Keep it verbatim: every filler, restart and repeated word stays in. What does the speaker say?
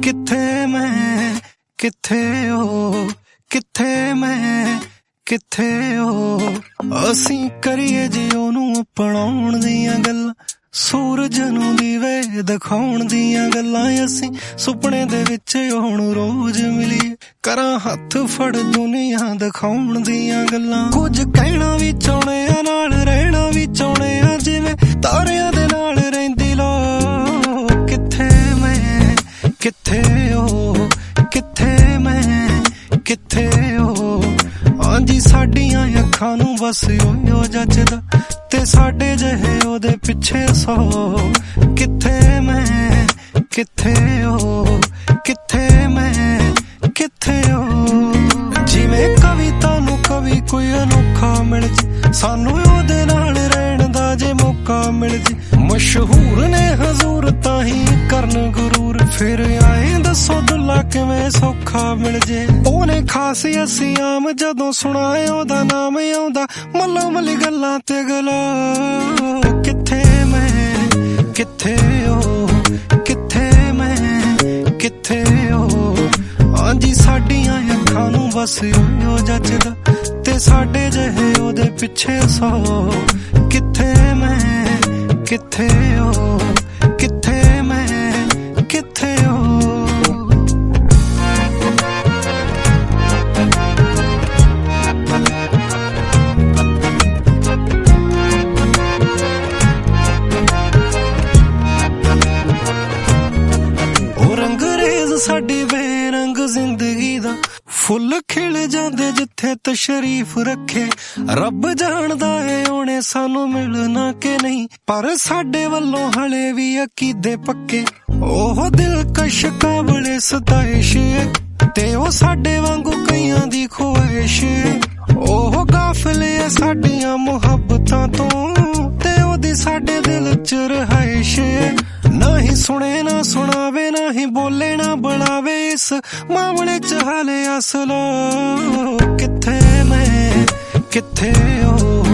किथे मैं किथे हो किथे मैं किथे हो असी करिए जी ओनू अपनाउण दियां गल्लां सूरज नूं दीवे दिखाउण दियां गल्लां असी सुपने दे विच हुण रोज मिलीए करां हत्थ फड़ दुनिया दिखाउण दियां गल्लां कुछ कहना भी चाहुणे आ नाल रहना भी चाहुणे आ जिवें तारियां दे नाल रहिंदी लो किथे मैं किथे हो किथे मैं किथे हो हां जी साडियां अखां नूं बस ओहियो जचदा ते साडे जहे ओदे पिछे सौ किथे मैं किथे हो किथे मैं किथे हो जिवें कविता नूं कवि कोई अनोखा मिल जे सानू ओदे नाल रहण दा जे मौका मिल जे मशहूर ने हजूर ताही करन गुरूर फिर आए दसो दुल्ला किवें सौखा मिल जे ओने खास असी आम जदों सुनाए ओदा नाम आउंदा मल्लो मली गल्लां ते गलो किथे मैं किथे हो किथे मैं किथे हो हां जी साडियां अखां नूं बस ओहियो जचदा ते साडे जहे ओदे पिछे सौ किथे मैं किथे हो किथे मैं किथे हो साडी बेरंग जिंदगी दा फुल खिल जांदे जिथे तशरीफ रखे रब जानदा है ओने सानू मिलना के नहीं पर साडे वल्लों हले भी अकीदे पक्के ओह दिलकश काबले सताइश ते ओ साडे वांगू कईयां दी ख्वाहिश ओह गाफले साडियां मुहब्बतां तो ते ओदी साडे दिल च रहाइश ना ही सुने ना सुनावे ना ही बोले ना बुलावे इस मामले च हाले असलो किथे मैं किथे हो